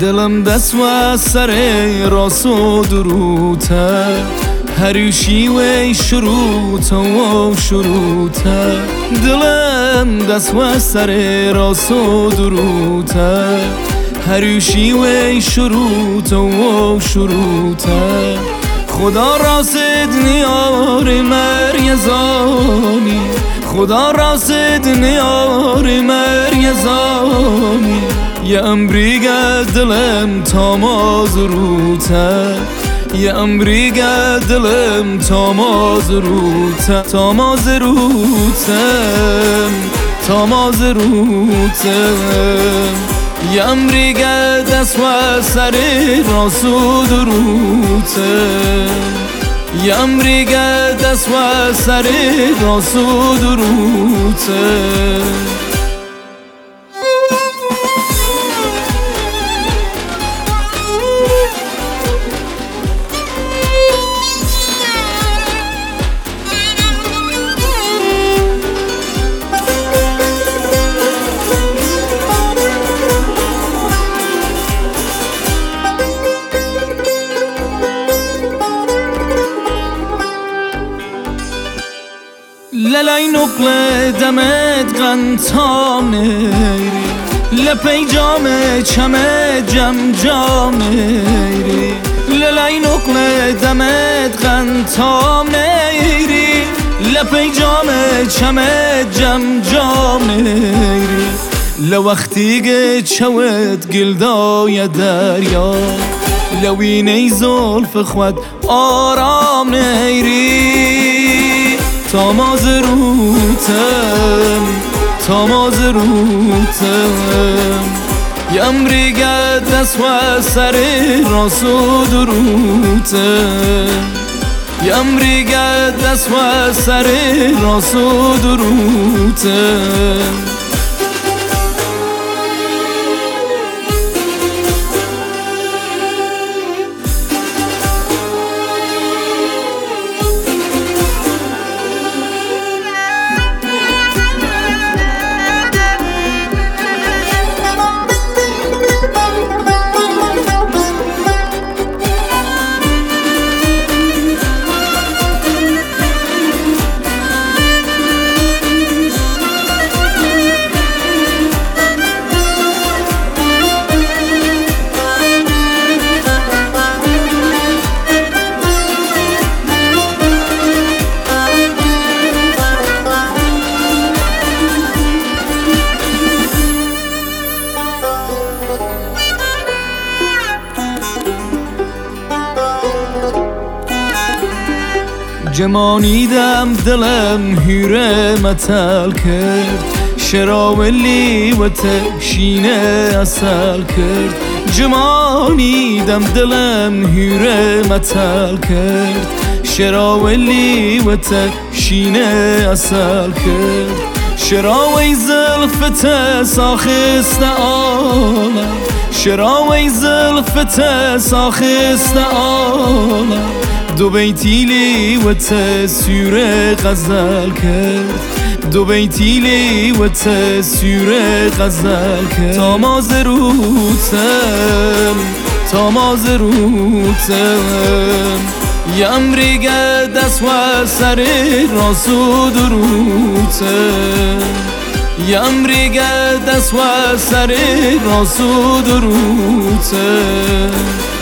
دلم دست و سر راست و دروته هریشی و شروطه و شروطه دلم دست و سر راست و دروته هریشی و شروطه و شروطه خدا راست نیار مریزانی خدا راست نیار مریزانی یه امریگه دلم تا مازروته یه امریگه دلم تا مازروته تا مازروته تا مازروته یه امریگه دست و سر راست و دروته یه امریگه دست و سر راست و دروته للای نقل دمت غنتام نیری لپی جام چمه جم جام نیری للای نقل دمت غنتام نیری لپی جام چمه جم جام نیری لوقتی که چوت گلدای دریا لوینه زلف خود آرام نیری تا مازروتم تا مازروتم یه امریگه دست و سر راست و دروتم یه امریگه دست و سر راست و دروتم جمانیدم دلم هیره متل کرد شراولی و تشینه اصل کرد جمانیدم دلم هیره متل کرد شراولی و تشینه اصل کرد شراوی زلفت ساخست آلم شراوی زلفت ساخست آلم دو بیتیلی و تسیر غزل کرد دو بیتیلی و تسیر غزل کرد تا مازروتم تا مازروتم یه امریگه دست و سر راست و دروتم یه امریگه دست و سر راست و دروتم